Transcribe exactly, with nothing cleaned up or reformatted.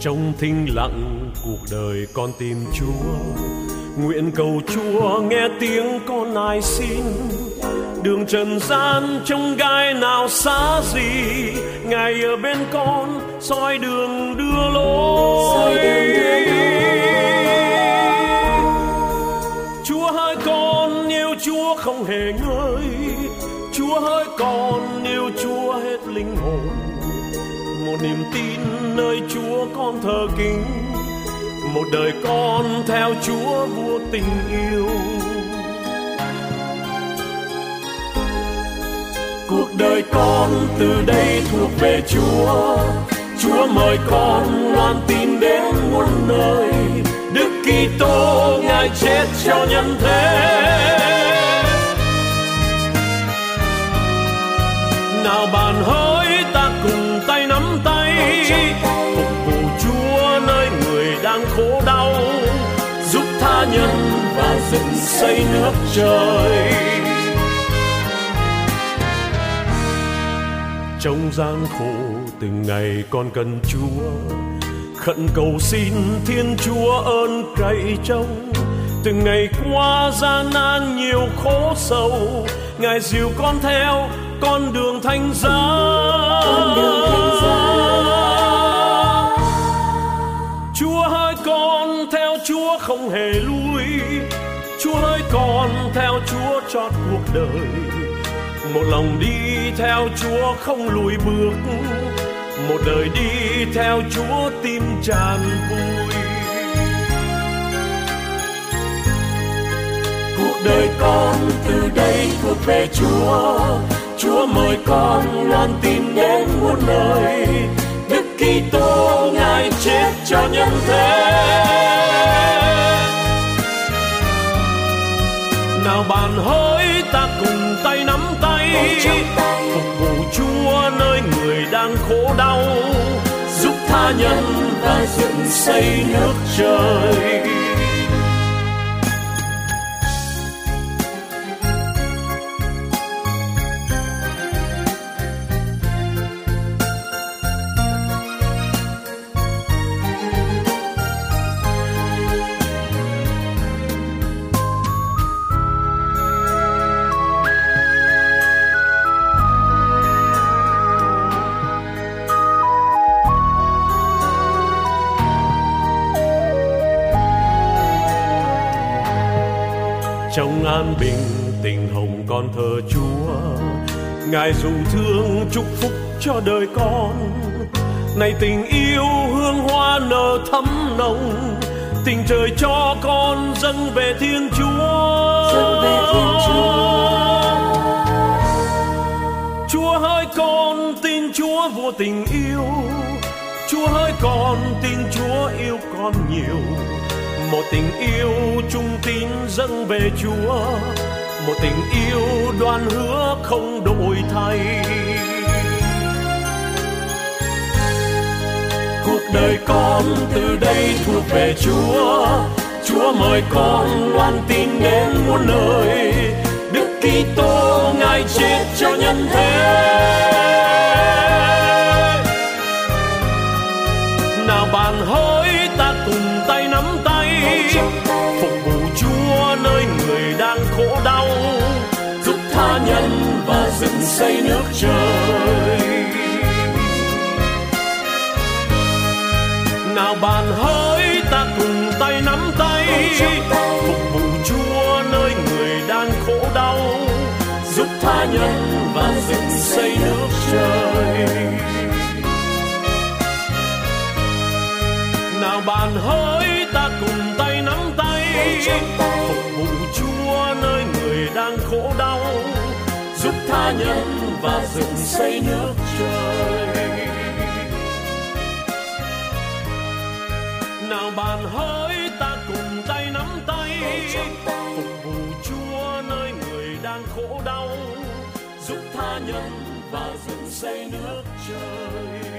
Trong thinh lặng cuộc đời con tìm Chúa, nguyện cầu Chúa nghe tiếng con nài xin. Đường trần gian trông gai nào xa gì, Ngài ở bên con soi đường đưa lối. Chúa hỡi con yêu Chúa không hề ngơi, Chúa hỡi con yêu Chúa hết linh hồn. Một niềm tin nơi Chúa con thờ kính, một đời con theo Chúa vua tình yêu. Cuộc đời con từ đây thuộc về Chúa, Chúa mời con loan tin đến muôn nơi. Đức Kitô Ngài chết cho nhân thế, nào bạn hỡi ta cùng tay nắm tay, phục vụ Chúa nơi người đang khổ đau, giúp tha nhân và dựng xây nước trời. Trong gian khổ từng ngày con cần Chúa, khẩn cầu xin Thiên Chúa ơn cậy trông. Từng ngày qua gian nan nhiều khổ sầu, Ngài dìu con theo con đường thánh giá. Chúa hỡi con theo Chúa không hề lui, Chúa hỡi con theo Chúa chót cuộc đời. Một lòng đi theo Chúa không lùi bước, một đời đi theo Chúa tim tràn vui. Cuộc đời con từ đây thuộc về Chúa, Chúa mời con loan tin đến muôn nơi. Đức Kitô Ngài chết cho nhân thế, nào bạn hỡi ta cùng tay nắm tay, phục vụ Chúa nơi người đang khổ đau, giúp tha nhân và dựng xây nước trời. Trong an bình tình hồng con thờ Chúa, Ngài dùng thương chúc phúc cho đời con. Này tình yêu hương hoa nở thắm nồng, tình trời cho con dâng về Thiên Chúa. Dâng về Thiên Chúa. Chúa hỡi con tin Chúa vua tình yêu, Chúa hỡi con tin Chúa yêu con nhiều. Một tình yêu trung tín dâng về Chúa, một tình yêu đoan hứa không đổi thay. Cuộc đời con từ đây thuộc về Chúa, Chúa mời con loan tin đến muôn nơi. Đức Kitô Ngài chết cho nhân thế, nào bạn hỡi ta cùng tay nắm tay, phục vụ Chúa nơi người đang khổ đau, giúp tha nhân và dựng xây nước trời. Nào bạn hỡi ta cùng tay nắm tay, phục vụ Chúa nơi người đang khổ đau, giúp tha nhân và dựng xây nước trời. Nào bạn hỡi ta cùng tay nắm tay, phục vụ Chúa nơi người đang khổ đau, giúp tha nhân và dựng xây nước trời. Nào bạn hỡi ta cùng tay nắm tay, phục vụ Chúa nơi người đang khổ đau, giúp tha nhân và dựng xây nước trời.